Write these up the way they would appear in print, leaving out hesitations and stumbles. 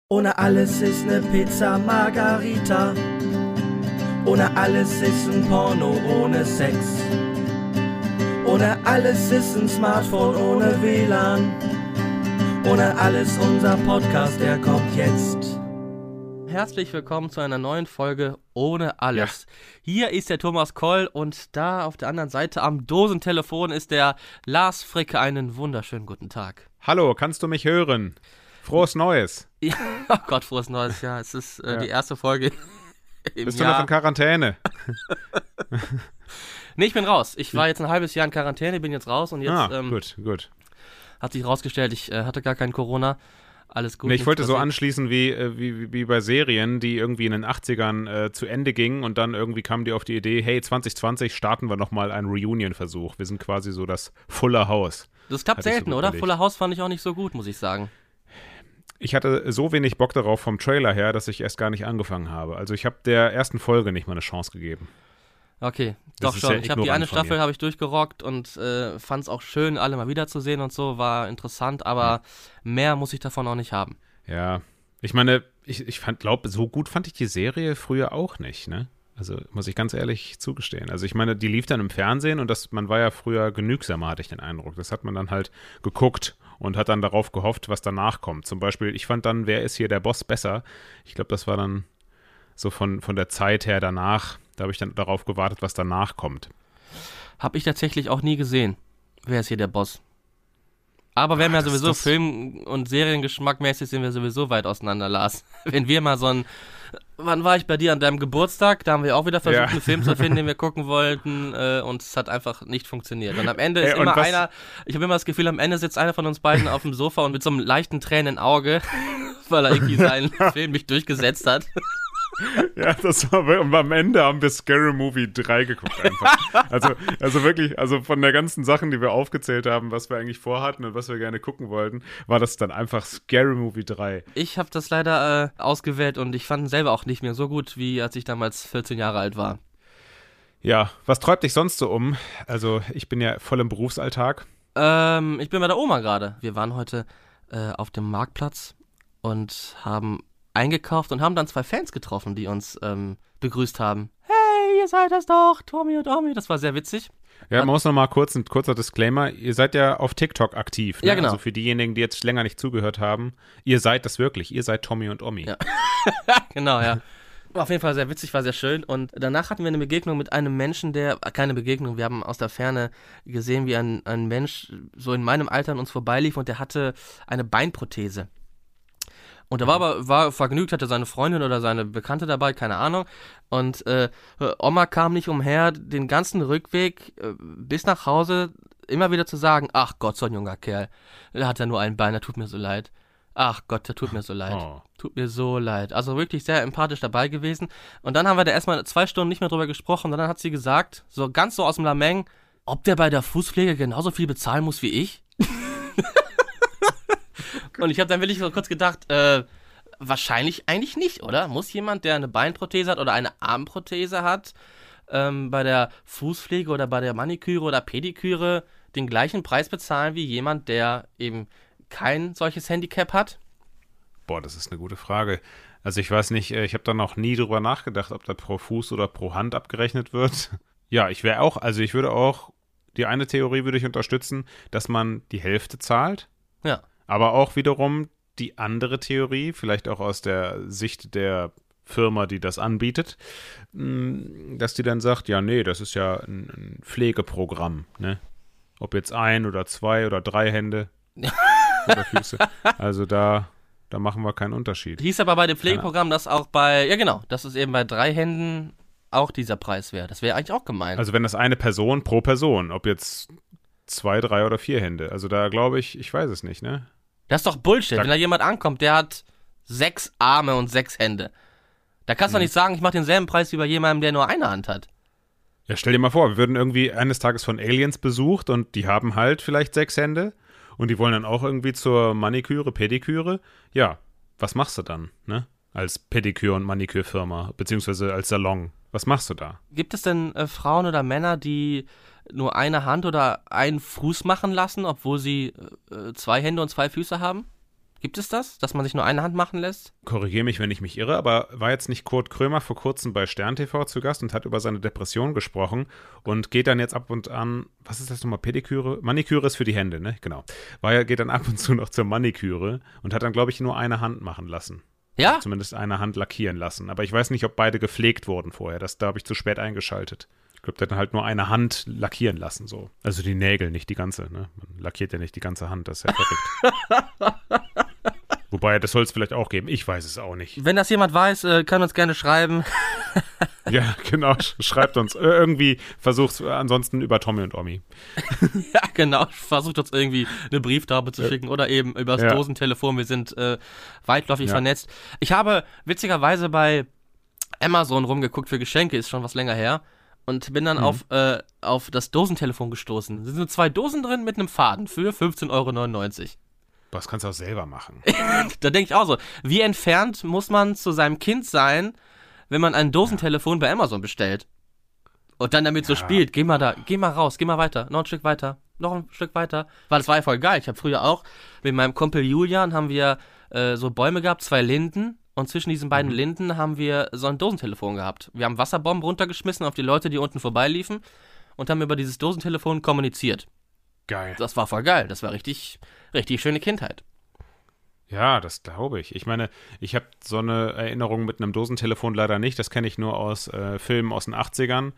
Ohne alles ist ne Pizza Margarita. Ohne alles ist ein Porno ohne Sex. Ohne alles ist ein Smartphone ohne WLAN. Ohne alles unser Podcast, der kommt jetzt. Herzlich willkommen zu einer neuen Folge Ohne alles. Ja. Hier ist der Thomas Koll und da auf der anderen Seite am Dosentelefon ist der Lars Fricke. Einen wunderschönen guten Tag. Hallo, kannst du mich hören? Frohes Neues. Ja, oh Gott, frohes Neues, ja. Es ist die erste Folge im Bist Jahr. Du noch in Quarantäne? Nee, ich bin raus. Ich war jetzt ein halbes Jahr in Quarantäne, bin jetzt raus und jetzt gut. Hat sich rausgestellt, ich hatte gar kein Corona. Alles gut. Nee, ich wollte so anschließen wie bei Serien, die irgendwie in den 80ern zu Ende gingen und dann irgendwie kamen die auf die Idee, hey, 2020 starten wir nochmal einen Reunion-Versuch. Wir sind quasi so das Fuller House. Das klappt selten, oder? Fuller House fand ich auch nicht so gut, muss ich sagen. Ich hatte so wenig Bock darauf vom Trailer her, dass ich erst gar nicht angefangen habe. Also ich habe der ersten Folge nicht mal eine Chance gegeben. Okay, doch schon. Ich habe die eine Staffel habe ich durchgerockt und fand es auch schön, alle mal wiederzusehen und so, war interessant, aber mehr muss ich davon auch nicht haben. Ja, ich meine, ich glaube, so gut fand ich die Serie früher auch nicht, ne? Also muss ich ganz ehrlich zugestehen. Also ich meine, die lief dann im Fernsehen und man war ja früher genügsamer, hatte ich den Eindruck. Das hat man dann halt geguckt und hat dann darauf gehofft, was danach kommt. Zum Beispiel, ich fand dann, wer ist hier der Boss besser? Ich glaube, das war dann so von der Zeit her danach. Da habe ich dann darauf gewartet, was danach kommt. Habe ich tatsächlich auch nie gesehen. Wer ist hier der Boss? Aber wir haben ja sowieso Film- und Seriengeschmackmäßig sind wir sowieso weit auseinander, Lars. Wenn wir mal so ein... Wann war ich bei dir an deinem Geburtstag? Da haben wir auch wieder versucht, einen Film zu finden, den wir gucken wollten und es hat einfach nicht funktioniert. Und am Ende ist immer einer, ich habe immer das Gefühl, am Ende sitzt einer von uns beiden auf dem Sofa und mit so einem leichten Tränen im Auge, weil er irgendwie seinen Film nicht durchgesetzt hat. Ja, das war, und am Ende haben wir Scary Movie 3 geguckt einfach. Also wirklich, also von der ganzen Sachen, die wir aufgezählt haben, was wir eigentlich vorhatten und was wir gerne gucken wollten, war das dann einfach Scary Movie 3. Ich habe das leider ausgewählt und ich fand ihn selber auch nicht mehr so gut, wie als ich damals 14 Jahre alt war. Ja, was treibt dich sonst so um? Also ich bin ja voll im Berufsalltag. Ich bin bei der Oma gerade. Wir waren heute auf dem Marktplatz und haben eingekauft und haben dann 2 Fans getroffen, die uns begrüßt haben. Hey, ihr seid das doch, Tommy und Omi. Das war sehr witzig. Ja, man muss noch mal ein kurzer Disclaimer. Ihr seid ja auf TikTok aktiv. Ne? Ja, genau. Also für diejenigen, die jetzt länger nicht zugehört haben, ihr seid das wirklich. Ihr seid Tommy und Omi. Ja. Genau, ja. War auf jeden Fall sehr witzig, war sehr schön. Und danach hatten wir eine Begegnung mit einem Menschen, keine Begegnung, wir haben aus der Ferne gesehen, wie ein Mensch so in meinem Alter an uns vorbeilief und der hatte eine Beinprothese. Und er war vergnügt, hatte seine Freundin oder seine Bekannte dabei, keine Ahnung. Und Oma kam nicht umher, den ganzen Rückweg bis nach Hause immer wieder zu sagen, ach Gott, so ein junger Kerl, der hat ja nur ein Bein, der tut mir so leid. Ach Gott, der tut mir so leid. Oh. Tut mir so leid. Also wirklich sehr empathisch dabei gewesen. Und dann haben wir da erstmal 2 Stunden nicht mehr drüber gesprochen. Und dann hat sie gesagt, so ganz so aus dem Lameng, ob der bei der Fußpflege genauso viel bezahlen muss wie ich? Und ich habe dann wirklich so kurz gedacht, wahrscheinlich eigentlich nicht, oder? Muss jemand, der eine Beinprothese hat oder eine Armprothese hat, bei der Fußpflege oder bei der Maniküre oder Pediküre den gleichen Preis bezahlen wie jemand, der eben kein solches Handicap hat? Boah, das ist eine gute Frage. Also ich weiß nicht, ich habe da noch nie drüber nachgedacht, ob da pro Fuß oder pro Hand abgerechnet wird. Ja, ich würde auch, die eine Theorie würde ich unterstützen, dass man die Hälfte zahlt. Ja. Aber auch wiederum die andere Theorie, vielleicht auch aus der Sicht der Firma, die das anbietet, dass die dann sagt, ja, nee, das ist ja ein Pflegeprogramm, ne? Ob jetzt 1 oder 2 oder 3 Hände oder Füße. Also da machen wir keinen Unterschied. Hieß aber bei dem Pflegeprogramm, dass auch dass es eben bei 3 Händen auch dieser Preis wäre. Das wäre eigentlich auch gemein. Also wenn das eine Person pro Person, ob jetzt 2, 3 oder 4 Hände. Also da glaube ich weiß es nicht, ne? Das ist doch Bullshit. Wenn da jemand ankommt, der hat 6 Arme und 6 Hände. Da kannst du doch nicht sagen, ich mache denselben Preis wie bei jemandem, der nur eine Hand hat. Ja, stell dir mal vor, wir würden irgendwie eines Tages von Aliens besucht und die haben halt vielleicht 6 Hände und die wollen dann auch irgendwie zur Maniküre, Pediküre. Ja, was machst du dann, ne? Als Pedikür- und Manikürfirma, beziehungsweise als Salon. Was machst du da? Gibt es denn Frauen oder Männer, die nur eine Hand oder einen Fuß machen lassen, obwohl sie 2 Hände und 2 Füße haben? Gibt es das, dass man sich nur eine Hand machen lässt? Korrigiere mich, wenn ich mich irre, aber war jetzt nicht Kurt Krömer vor kurzem bei Stern TV zu Gast und hat über seine Depression gesprochen und geht dann jetzt ab und an, was ist das nochmal, Pediküre? Maniküre ist für die Hände, ne? Genau. Geht dann ab und zu noch zur Maniküre und hat dann, glaube ich, nur eine Hand machen lassen. Ja? Also zumindest eine Hand lackieren lassen. Aber ich weiß nicht, ob beide gepflegt wurden vorher. Da habe ich zu spät eingeschaltet. Ich glaube, der hat dann halt nur eine Hand lackieren lassen, so. Also die Nägel, nicht die ganze, ne? Man lackiert ja nicht die ganze Hand, das ist ja verrückt. Wobei, das soll es vielleicht auch geben. Ich weiß es auch nicht. Wenn das jemand weiß, kann uns gerne schreiben. Ja, genau. Schreibt uns. Irgendwie versucht's ansonsten über Tommy und Omi. Ja, genau. Versucht uns irgendwie eine Brieftaube zu schicken oder eben übers Dosentelefon. Wir sind weitläufig vernetzt. Ich habe witzigerweise bei Amazon rumgeguckt für Geschenke, ist schon was länger her. Und bin dann auf das Dosentelefon gestoßen. Da sind so 2 Dosen drin mit einem Faden für 15,99 €. Das kannst du auch selber machen. Da denke ich auch so, wie entfernt muss man zu seinem Kind sein, wenn man ein Dosentelefon bei Amazon bestellt? Und dann damit so spielt, geh mal raus, geh mal weiter, noch ein Stück weiter, noch ein Stück weiter. Weil das war ja voll geil. Ich habe früher auch, mit meinem Kumpel Julian haben wir so Bäume gehabt, 2 Linden. Und zwischen diesen beiden Linden haben wir so ein Dosentelefon gehabt. Wir haben Wasserbomben runtergeschmissen auf die Leute, die unten vorbeiliefen und haben über dieses Dosentelefon kommuniziert. Geil. Das war voll geil. Das war richtig, richtig schöne Kindheit. Ja, das glaube ich. Ich meine, ich habe so eine Erinnerung mit einem Dosentelefon leider nicht. Das kenne ich nur aus Filmen aus den 80ern.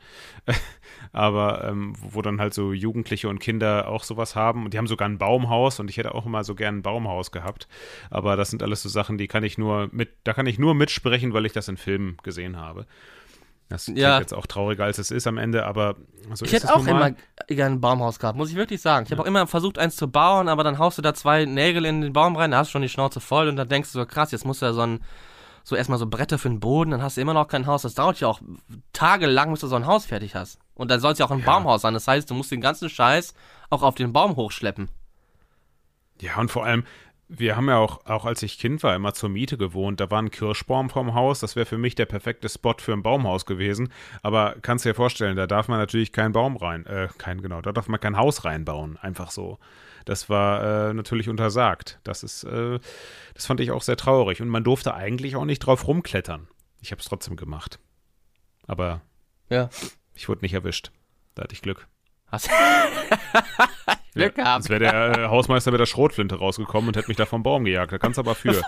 Aber wo dann halt so Jugendliche und Kinder auch sowas haben. Und die haben sogar ein Baumhaus und ich hätte auch immer so gern ein Baumhaus gehabt. Aber das sind alles so Sachen, da kann ich nur mitsprechen, weil ich das in Filmen gesehen habe. Das klingt jetzt auch trauriger, als es ist am Ende, aber so ich hätte auch immer gerne ein Baumhaus gehabt, muss ich wirklich sagen. Ich habe auch immer versucht, eins zu bauen, aber dann haust du da 2 Nägel in den Baum rein, da hast du schon die Schnauze voll und dann denkst du so, krass, jetzt musst du ja so erstmal so Bretter für den Boden, dann hast du immer noch kein Haus. Das dauert ja auch tagelang, bis du so ein Haus fertig hast. Und dann soll es ja auch ein Baumhaus sein. Das heißt, du musst den ganzen Scheiß auch auf den Baum hochschleppen. Ja, und vor allem, wir haben ja auch als ich Kind war, immer zur Miete gewohnt. Da war ein Kirschbaum vorm Haus. Das wäre für mich der perfekte Spot für ein Baumhaus gewesen. Aber kannst dir vorstellen, da darf man natürlich keinen Baum da darf man kein Haus reinbauen. Einfach so. Das war natürlich untersagt. Das fand ich auch sehr traurig. Und man durfte eigentlich auch nicht drauf rumklettern. Ich habe es trotzdem gemacht. Aber ich wurde nicht erwischt. Da hatte ich Glück. Was? Glück gehabt. Sonst wäre der Hausmeister mit der Schrotflinte rausgekommen und hätte mich da vom Baum gejagt. Da kannst du aber für.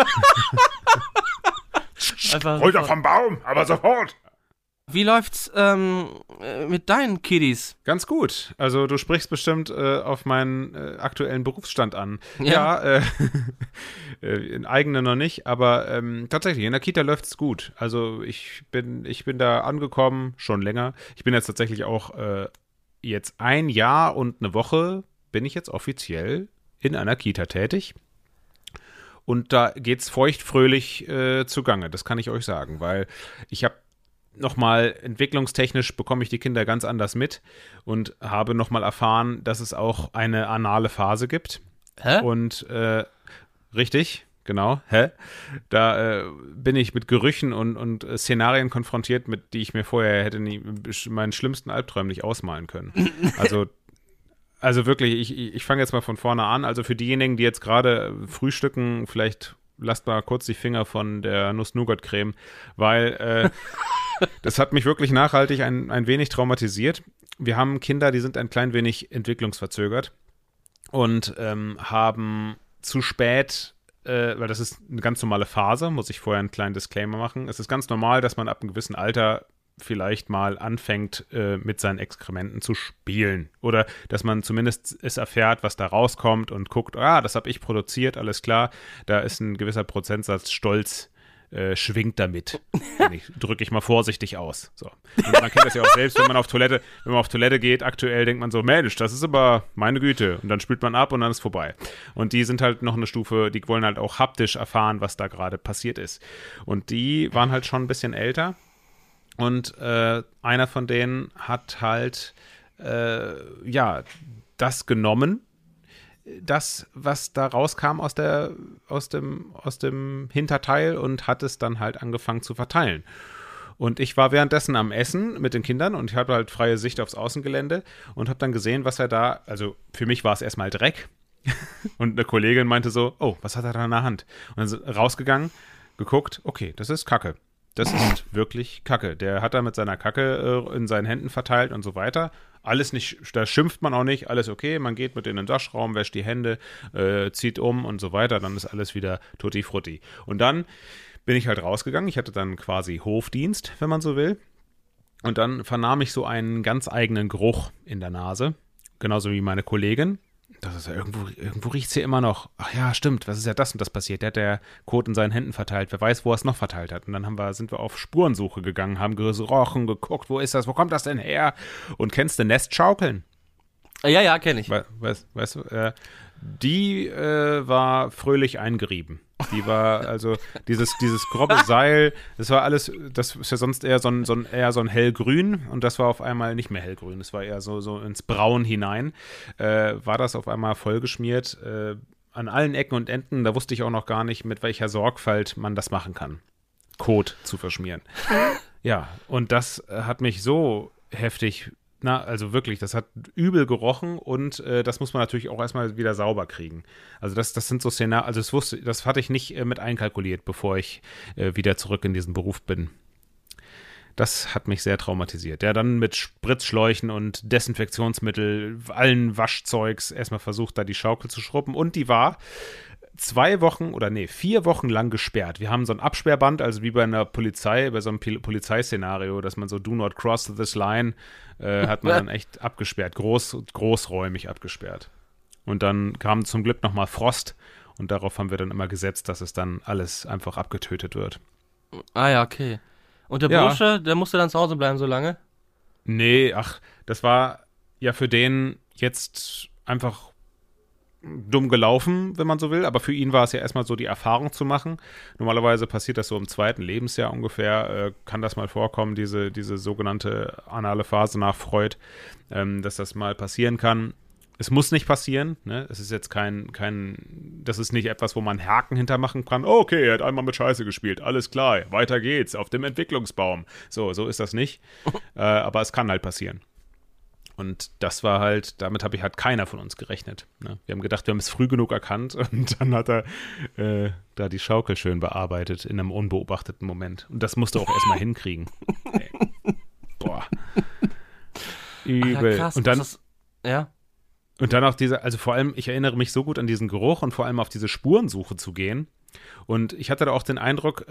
Runter vom Baum, aber sofort! Wie läuft's mit deinen Kiddies? Ganz gut. Also du sprichst bestimmt auf meinen aktuellen Berufsstand an. Ja, in eigenen noch nicht, aber tatsächlich, in der Kita läuft's gut. Also ich bin da angekommen, schon länger. Ich bin jetzt tatsächlich auch jetzt 1 Jahr und 1 Woche bin ich jetzt offiziell in einer Kita tätig. Und da geht's feuchtfröhlich zugange, das kann ich euch sagen, weil ich habe nochmal entwicklungstechnisch bekomme ich die Kinder ganz anders mit und habe nochmal erfahren, dass es auch eine anale Phase gibt. Hä? Und richtig, genau, da bin ich mit Gerüchen und Szenarien konfrontiert, mit die ich mir vorher hätte meinen schlimmsten Albträumen nicht ausmalen können. Also wirklich, ich fange jetzt mal von vorne an. Also für diejenigen, die jetzt gerade frühstücken, vielleicht lasst mal kurz die Finger von der Nuss-Nougat-Creme, weil das hat mich wirklich nachhaltig ein wenig traumatisiert. Wir haben Kinder, die sind ein klein wenig entwicklungsverzögert und haben zu spät, weil das ist eine ganz normale Phase, muss ich vorher einen kleinen Disclaimer machen. Es ist ganz normal, dass man ab einem gewissen Alter vielleicht mal anfängt, mit seinen Exkrementen zu spielen. Oder dass man zumindest es erfährt, was da rauskommt und guckt, das habe ich produziert, alles klar, da ist ein gewisser Prozentsatz Stolz schwingt damit. Drücke ich mal vorsichtig aus. So. Und man kennt das ja auch selbst, wenn man auf Toilette geht, aktuell denkt man so, Mensch, das ist aber meine Güte. Und dann spült man ab und dann ist vorbei. Und die sind halt noch eine Stufe, die wollen halt auch haptisch erfahren, was da gerade passiert ist. Und die waren halt schon ein bisschen älter. Und einer von denen hat halt das genommen, das, was da rauskam aus dem Hinterteil und hat es dann halt angefangen zu verteilen. Und ich war währenddessen am Essen mit den Kindern und ich hatte halt freie Sicht aufs Außengelände und habe dann gesehen, was er da, also für mich war es erstmal Dreck, Und eine Kollegin meinte so, oh, was hat er da in der Hand? Und dann sind rausgegangen, geguckt, okay, das ist Kacke. Das ist wirklich Kacke. Der hat da mit seiner Kacke in seinen Händen verteilt und so weiter. Alles nicht, da schimpft man auch nicht, alles okay. Man geht mit in den Waschraum, wäscht die Hände, zieht um und so weiter. Dann ist alles wieder tutti frutti. Und dann bin ich halt rausgegangen. Ich hatte dann quasi Hofdienst, wenn man so will. Und dann vernahm ich so einen ganz eigenen Geruch in der Nase. Genauso wie meine Kollegin. Das ist ja irgendwo riecht es hier immer noch. Ach ja, stimmt, was ist ja das und das passiert? Der hat der Kot in seinen Händen verteilt. Wer weiß, wo er es noch verteilt hat. Und dann sind wir auf Spurensuche gegangen, haben gerochen, geguckt, wo ist das, wo kommt das denn her? Und kennst du Nestschaukeln? Ja, kenne ich. Weißt du, die war fröhlich eingerieben. Die war, also, dieses grobe Seil, das war alles, das ist ja sonst eher so ein hellgrün und das war auf einmal nicht mehr hellgrün, das war eher so ins Braun hinein, war das auf einmal vollgeschmiert, an allen Ecken und Enden, da wusste ich auch noch gar nicht, mit welcher Sorgfalt man das machen kann, Kot zu verschmieren. Ja, und das hat mich so heftig, also wirklich, das hat übel gerochen und das muss man natürlich auch erstmal wieder sauber kriegen. Also das sind so Szenarien, also das hatte ich nicht mit einkalkuliert, bevor ich wieder zurück in diesen Beruf bin. Das hat mich sehr traumatisiert. Ja, dann mit Spritzschläuchen und Desinfektionsmittel, allen Waschzeugs erstmal versucht, da die Schaukel zu schrubben und die war 4 Wochen lang gesperrt. Wir haben so ein Absperrband, also wie bei einer Polizei, bei so einem Polizeiszenario, dass man so do not cross this line, hat man dann echt abgesperrt, großräumig abgesperrt. Und dann kam zum Glück nochmal Frost und darauf haben wir dann immer gesetzt, dass es dann alles einfach abgetötet wird. Ah ja, okay. Und der Bursche, der musste dann zu Hause bleiben so lange? Nee, das war ja für den jetzt einfach dumm gelaufen, wenn man so will, aber für ihn war es ja erstmal so, die Erfahrung zu machen. Normalerweise passiert das so im 2. Lebensjahr ungefähr, kann das mal vorkommen, diese sogenannte anale Phase nach Freud, dass das mal passieren kann. Es muss nicht passieren, ne? Es ist jetzt das ist nicht etwas, wo man Haken hintermachen kann. Oh, okay, er hat einmal mit Scheiße gespielt, alles klar, weiter geht's, auf dem Entwicklungsbaum. So ist das nicht, aber es kann halt passieren. Und das war halt, damit hat keiner von uns gerechnet. Ne? Wir haben gedacht, wir haben es früh genug erkannt und dann hat er da die Schaukel schön bearbeitet in einem unbeobachteten Moment. Und das musste auch erstmal hinkriegen. Ey. Boah. Übel. Ach, krass, und dann, ja. Und dann auch also vor allem, ich erinnere mich so gut an diesen Geruch und vor allem auf diese Spurensuche zu gehen. Und ich hatte da auch den Eindruck,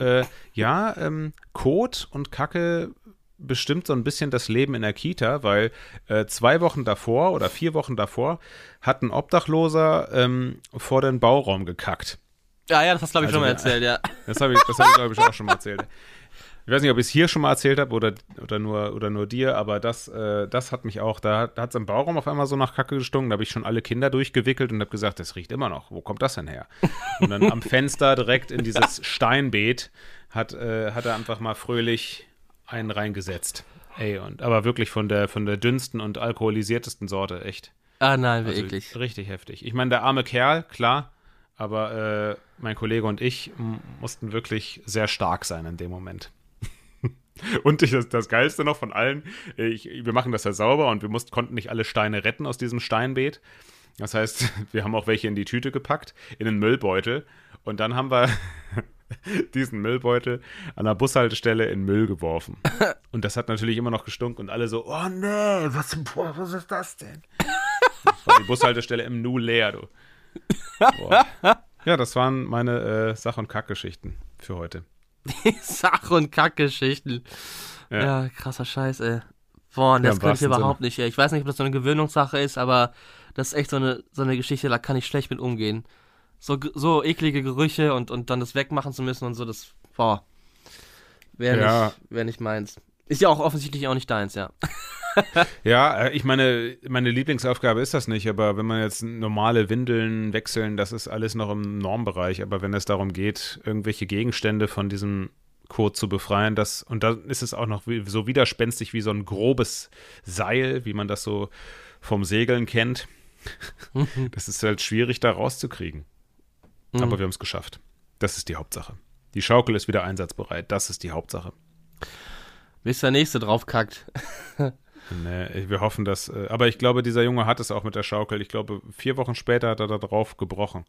Kot und Kacke bestimmt so ein bisschen das Leben in der Kita, weil 2 Wochen davor oder 4 Wochen davor hat ein Obdachloser vor den Bauraum gekackt. Ja, das hast du, glaube ich, schon mal erzählt, ja. Das habe ich, glaube ich, auch schon mal erzählt. Ich weiß nicht, ob ich es hier schon mal erzählt habe oder nur dir, aber das hat mich auch, da hat es im Bauraum auf einmal so nach Kacke gestunken, da habe ich schon alle Kinder durchgewickelt und habe gesagt, das riecht immer noch, wo kommt das denn her? Und dann am Fenster direkt in dieses Steinbeet hat er einfach mal fröhlich einen reingesetzt. Ey, aber wirklich von der dünnsten und alkoholisiertesten Sorte, echt. Ah nein, wie also eklig. Richtig heftig. Ich meine, der arme Kerl, klar, aber mein Kollege und ich mussten wirklich sehr stark sein in dem Moment. Und das Geilste noch von allen, wir machen das ja sauber und wir konnten nicht alle Steine retten aus diesem Steinbeet. Das heißt, wir haben auch welche in die Tüte gepackt, in den Müllbeutel. Und dann haben wir diesen Müllbeutel an der Bushaltestelle in Müll geworfen. Und das hat natürlich immer noch gestunken und alle so, oh nee, was ist das denn? War die Bushaltestelle im Nu leer, du. Boah. Ja, das waren meine Sach- und Kackgeschichten für heute. Die Sach- und Kackgeschichten. Ja, krasser Scheiß, ey. Boah, das könnte ich überhaupt nicht, ey. Ich weiß nicht, ob das so eine Gewöhnungssache ist, aber das ist echt so eine Geschichte, da kann ich schlecht mit umgehen. So eklige Gerüche und dann das wegmachen zu müssen und so, das, boah, wäre nicht meins. Ist ja auch offensichtlich auch nicht deins, ja. Ja, ich meine Lieblingsaufgabe ist das nicht, aber wenn man jetzt normale Windeln wechseln, das ist alles noch im Normbereich, aber wenn es darum geht, irgendwelche Gegenstände von diesem Kot zu befreien, und dann ist es auch noch so widerspenstig wie so ein grobes Seil, wie man das so vom Segeln kennt. Das ist halt schwierig, da rauszukriegen. Aber wir haben es geschafft. Das ist die Hauptsache. Die Schaukel ist wieder einsatzbereit. Das ist die Hauptsache. Bis der Nächste draufkackt. Nee, wir hoffen, dass. Aber ich glaube, dieser Junge hat es auch mit der Schaukel. Ich glaube, 4 Wochen später hat er da drauf gebrochen.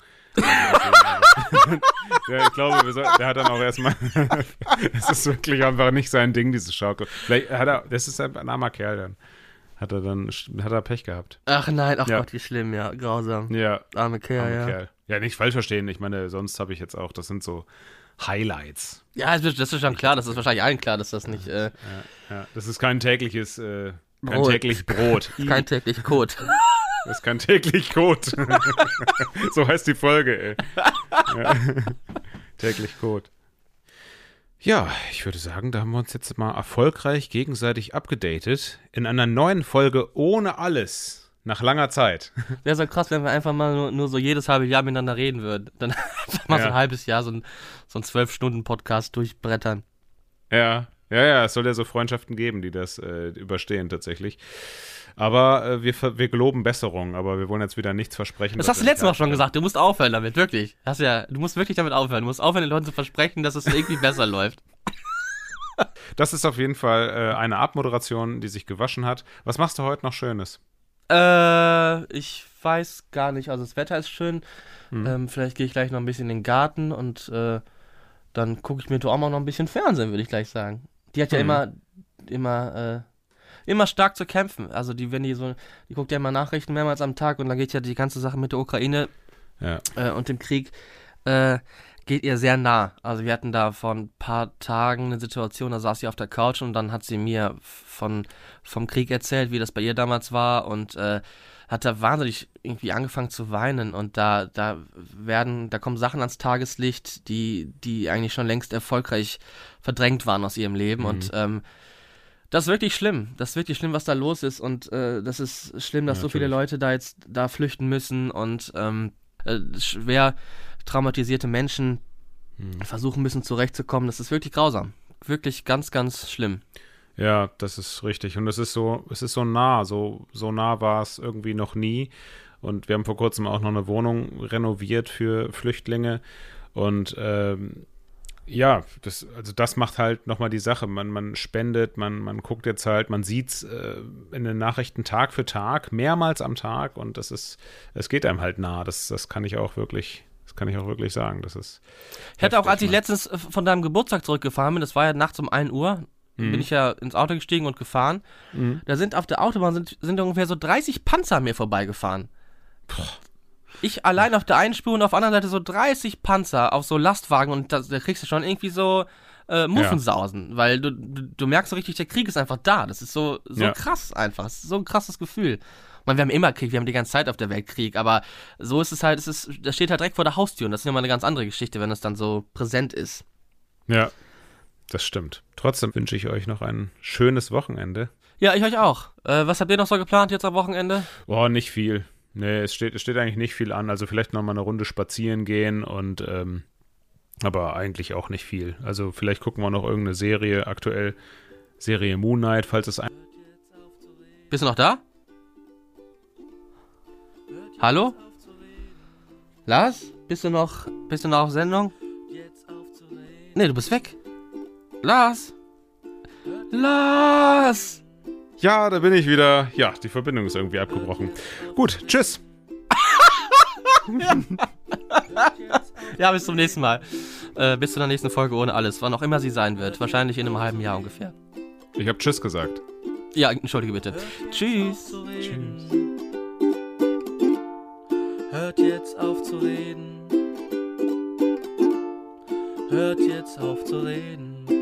Ich glaube, der hat dann auch erstmal. Es ist wirklich einfach nicht sein Ding, diese Schaukel. Vielleicht hat er. Das ist ein armer Kerl dann. Hat er Pech gehabt. Ach nein, ach Gott, wie schlimm, ja, grausam. Ja. Arme Kerl. Ja, nicht falsch verstehen. Ich meine, sonst habe ich jetzt auch, das sind so Highlights. Ja, das ist schon klar, das ist wahrscheinlich allen klar, dass das nicht. Ja, das ist kein tägliches. Kein täglich Brot. Kein täglich Kot. Das ist kein täglich Kot. So heißt die Folge, ey. Ja. Täglich Kot. Ja, ich würde sagen, da haben wir uns jetzt mal erfolgreich gegenseitig abgedatet in einer neuen Folge ohne alles. Nach langer Zeit. Wäre so krass, wenn wir einfach mal nur so jedes halbe Jahr miteinander reden würden. Dann einfach mal so ein halbes Jahr so ein 12-Stunden-Podcast durchbrettern. Ja, es soll ja so Freundschaften geben, die das überstehen tatsächlich. Aber wir geloben Besserung, aber wir wollen jetzt wieder nichts versprechen. Das hast du letztes Mal schon gesagt, du musst aufhören damit, wirklich. Du musst wirklich damit aufhören. Du musst aufhören, den Leuten zu versprechen, dass es irgendwie besser läuft. Das ist auf jeden Fall eine Abmoderation, die sich gewaschen hat. Was machst du heute noch Schönes? Ich weiß gar nicht. Also das Wetter ist schön. Vielleicht gehe ich gleich noch ein bisschen in den Garten und dann gucke ich mir auch mal noch ein bisschen Fernsehen, würde ich gleich sagen. Die hat ja immer stark zu kämpfen. Also die guckt ja immer Nachrichten mehrmals am Tag und dann geht ja die ganze Sache mit der Ukraine und dem Krieg geht ihr sehr nah. Also wir hatten da vor ein paar Tagen eine Situation, da saß sie auf der Couch und dann hat sie mir vom Krieg erzählt, wie das bei ihr damals war und hat da wahnsinnig irgendwie angefangen zu weinen und da kommen Sachen ans Tageslicht, die eigentlich schon längst erfolgreich verdrängt waren aus ihrem Leben und das ist wirklich schlimm. Das ist wirklich schlimm, was da los ist und das ist schlimm, dass so viele Leute da flüchten müssen und schwer traumatisierte Menschen versuchen müssen zurechtzukommen. Das ist wirklich grausam. Wirklich ganz, ganz schlimm. Ja, das ist richtig. Und es ist so nah. So nah war es irgendwie noch nie. Und wir haben vor kurzem auch noch eine Wohnung renoviert für Flüchtlinge. Und das macht halt nochmal die Sache. Man spendet, man guckt jetzt halt, man sieht es in den Nachrichten Tag für Tag, mehrmals am Tag und es geht einem halt nah. Das kann ich auch wirklich sagen. Das ist ich hatte auch, als ich letztens von deinem Geburtstag zurückgefahren bin, das war ja nachts um 1 Uhr, bin ich ja ins Auto gestiegen und gefahren. Da sind auf der Autobahn sind ungefähr so 30 Panzer an mir vorbeigefahren. Boah. Ich allein auf der einen Spur und auf der anderen Seite so 30 Panzer auf so Lastwagen und da kriegst du schon irgendwie so Muffensausen, weil du merkst so richtig, der Krieg ist einfach da. Das ist so krass einfach. Das ist so ein krasses Gefühl. Ich meine, wir haben immer Krieg, wir haben die ganze Zeit auf der Welt Krieg, aber so ist es halt, das steht halt direkt vor der Haustür und das ist ja mal eine ganz andere Geschichte, wenn es dann so präsent ist. Ja, das stimmt. Trotzdem wünsche ich euch noch ein schönes Wochenende. Ja, ich euch auch. Was habt ihr noch so geplant jetzt am Wochenende? Oh, nicht viel. Nee, es steht eigentlich nicht viel an. Also vielleicht noch mal eine Runde spazieren gehen und aber eigentlich auch nicht viel. Also vielleicht gucken wir noch irgendeine Serie, aktuell Serie Moon Knight, falls es ein... Bist du noch da? Hallo? Lars? Bist du noch auf Sendung? Nee, du bist weg. Lars? Lars! Ja, da bin ich wieder. Ja, die Verbindung ist irgendwie abgebrochen. Gut, tschüss. Ja, bis zum nächsten Mal. Bis zu der nächsten Folge ohne alles. Wann auch immer sie sein wird. Wahrscheinlich in einem halben Jahr ungefähr. Ich habe tschüss gesagt. Ja, entschuldige bitte. Tschüss. Tschüss. Hört jetzt auf zu reden. Hört jetzt auf zu reden.